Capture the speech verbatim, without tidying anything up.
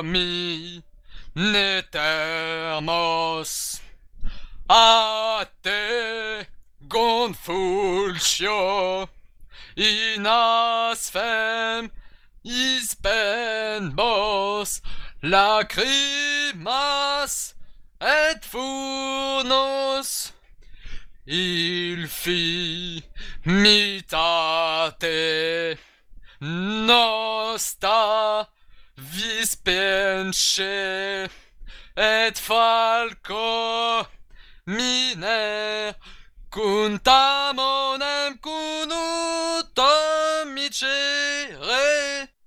mi ne termos a te gonfulcio in asfem ispenbos lacrimas et furnos il fit mitate nosta vis pence et falco miner cuntamonem cunutum micere